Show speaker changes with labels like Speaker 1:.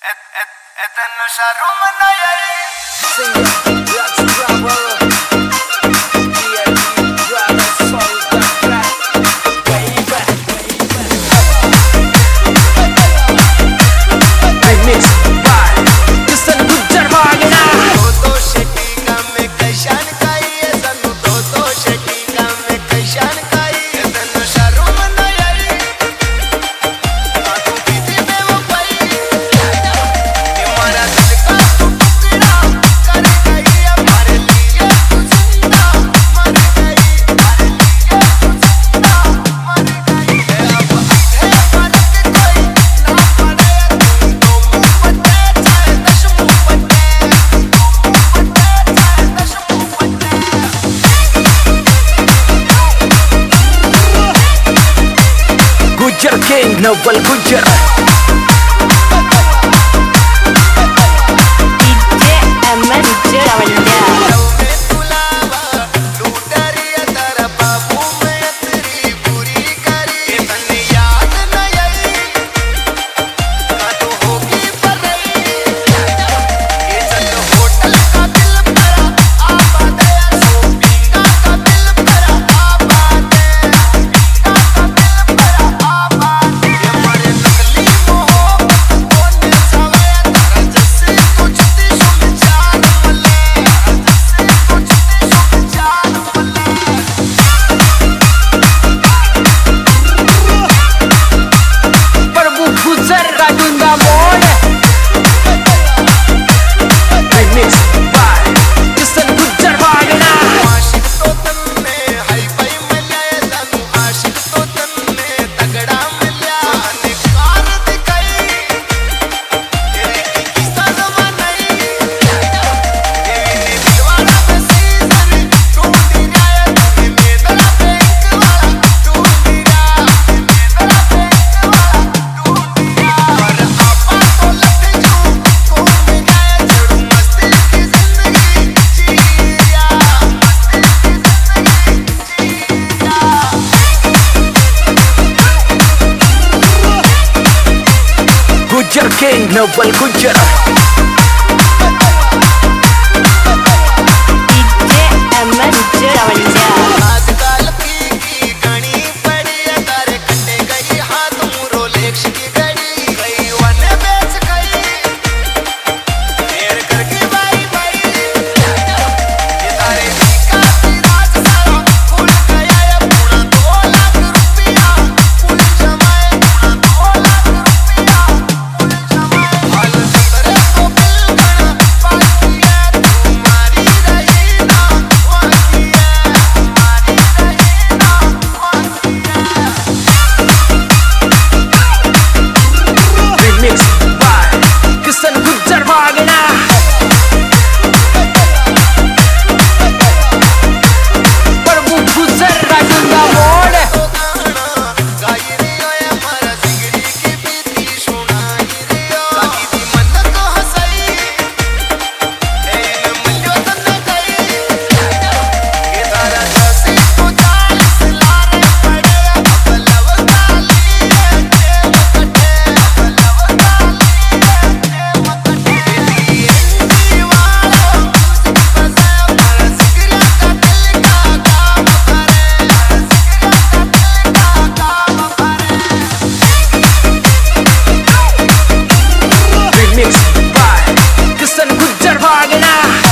Speaker 1: Gujjar king Naval Gujjar
Speaker 2: DJ Aman Jarawanda
Speaker 1: Gujjar king Naval Gujjar
Speaker 2: DJ Aman Jarawanda
Speaker 3: आजकल की गणी पड़ी तारे कटे गई हाथ मुरो लेक्ष की गड़ी गई वन बेच गई देर करके बाई बाई ये तारे का राज सारा उड़ गया ये पूरा 2 लाख रुपया कुल जमाए पूरा 2 लाख रुपया कुल जमाए हाल तेरे को बिल बना बाकी है तुम्हारी रही ना वाकी
Speaker 1: remix by किशन गुज्जर वागना प्रभु गुज्जर राजुंगा मोड़
Speaker 3: गाई रियो या मारा सिंगड़ी की बीती सुनाई रियो बाकी दी मन को हंसाई ए मल्यो तन्ने गई ये तारा जैसे तो 40 लारे पड़े बलव काली है के मकटे बलव काली है के मकटे दीवारो म्यूजिक बजाए मारा सिंगड़ी का दिल का काम करे सिंगड़ी का दिल का काम करे
Speaker 1: remix by किशन गुज्जर वागना